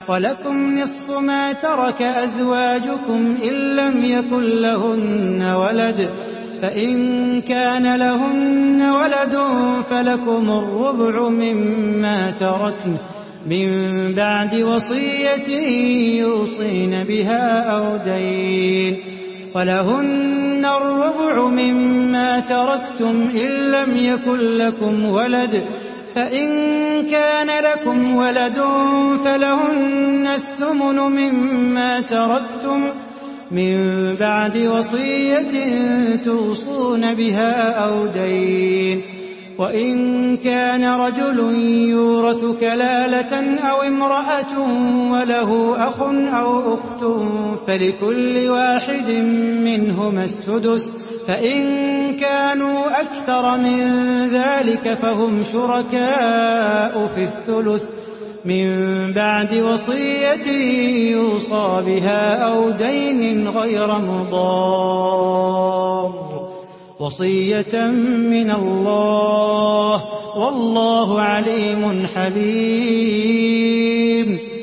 ولكم نصف ما ترك أزواجكم إن لم يكن لهن ولد، فإن كان لهن ولد فلكم الربع مما تركن من بعد وصية يوصين بها أو دين، ولهن الربع مما تركتم إن لم يكن لكم ولد، فإن كان لكم ولد فلهن الثمن مما تركتم من بعد وصية توصون بها أو دين، وإن كان رجل يورث كلالة أو امرأة وله أخ أو أخت فلكل واحد منهما السدس، فإن كانوا أكثر من ذلك فهم شركاء في الثلث من بعد وصية يوصى بها أو دين غير مضار، وصية من الله والله عليم حليم.